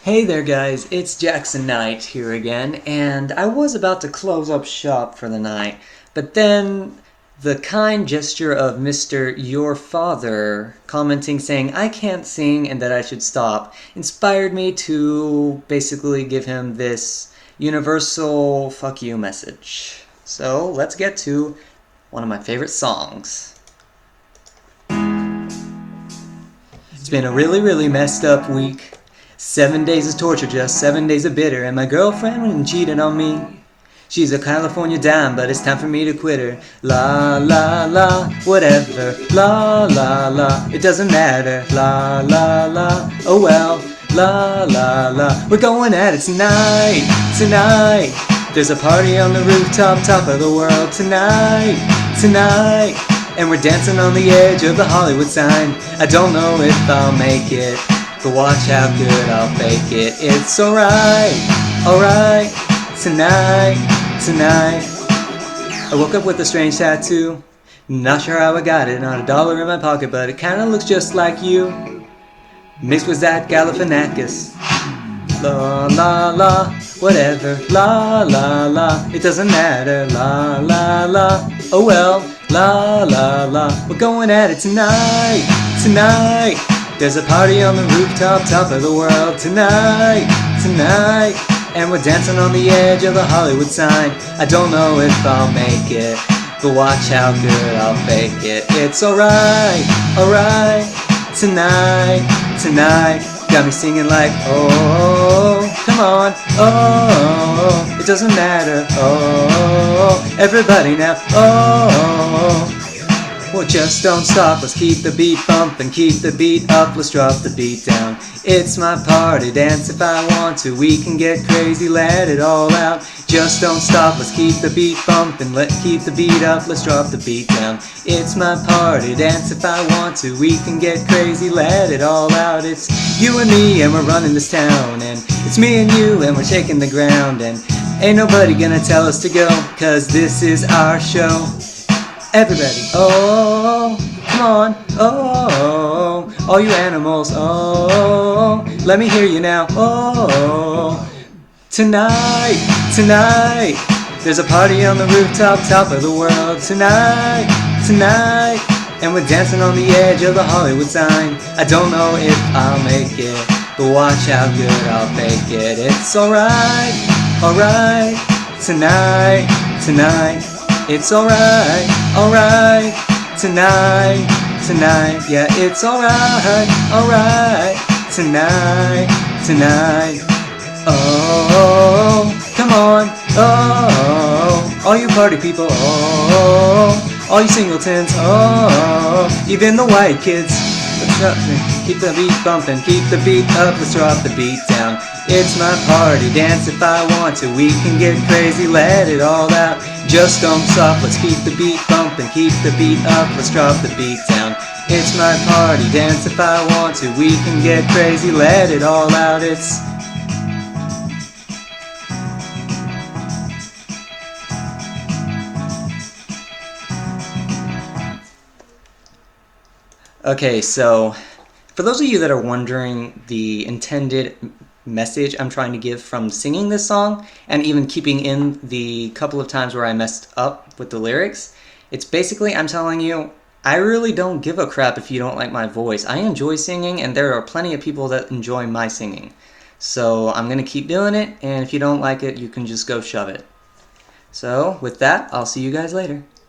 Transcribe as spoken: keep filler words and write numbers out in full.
Hey there guys, it's Jackson Knight here again, and I was about to close up shop for the night, but then the kind gesture of Mister Your Father commenting saying I can't sing and that I should stop inspired me to basically give him this universal fuck you message. So let's get to one of my favorite songs. It's been a really really messed up week. Seven days of torture, just seven days of bitter, and my girlfriend went and cheated on me. She's a California dime, but it's time for me to quit her. La la la, whatever. La la la, it doesn't matter. La la la, oh well. La la la, we're going at it tonight, tonight. There's a party on the rooftop, top of the world tonight, tonight. And we're dancing on the edge of the Hollywood sign. I don't know if I'll make it, but watch how good I'll fake it. It's alright, alright, tonight, tonight. I woke up with a strange tattoo. Not sure how I got it, not a dollar in my pocket, but it kinda looks just like you. Mixed with that Galifianakis. La la la, whatever. La la la, it doesn't matter. La la la, oh well. La la la, we're going at it tonight, tonight. There's a party on the rooftop, top of the world tonight, tonight. And we're dancing on the edge of the Hollywood sign. I don't know if I'll make it, but watch how good I'll fake it. It's alright, alright, tonight, tonight. Got me singing like, oh, come on, oh, it doesn't matter, oh, everybody now, oh. Well, just don't stop, let's keep the beat bumping, keep the beat up, let's drop the beat down. It's my party, dance if I want to, we can get crazy, let it all out. Just don't stop, let's keep the beat bumping, let keep the beat up, let's drop the beat down. It's my party, dance if I want to, we can get crazy, let it all out. It's you and me and we're running this town, and it's me and you and we're shaking the ground, and ain't nobody gonna tell us to go, cause this is our show. Everybody, oh, come on, oh, all you animals, oh, let me hear you now, oh. Tonight, tonight, there's a party on the rooftop, top of the world tonight, tonight. And we're dancing on the edge of the Hollywood sign. I don't know if I'll make it, but watch how good I'll fake it. It's alright, alright, tonight, tonight. It's alright, alright, tonight, tonight. Yeah, it's alright, alright, tonight, tonight. Oh, come on, oh, all you party people, oh, all you singletons, oh, even the white kids. Keep the beat bumping, keep the beat up, let's drop the beat down. It's my party, dance if I want to, we can get crazy, let it all out. Just don't stop, let's keep the beat bumping, keep the beat up, let's drop the beat down. It's my party, dance if I want to, we can get crazy, let it all out. It's okay, so for those of you that are wondering the intended message I'm trying to give from singing this song, and even keeping in the couple of times where I messed up with the lyrics, it's basically I'm telling you, I really don't give a crap if you don't like my voice. I enjoy singing, and there are plenty of people that enjoy my singing. So I'm going to keep doing it, and if you don't like it, you can just go shove it. So with that, I'll see you guys later.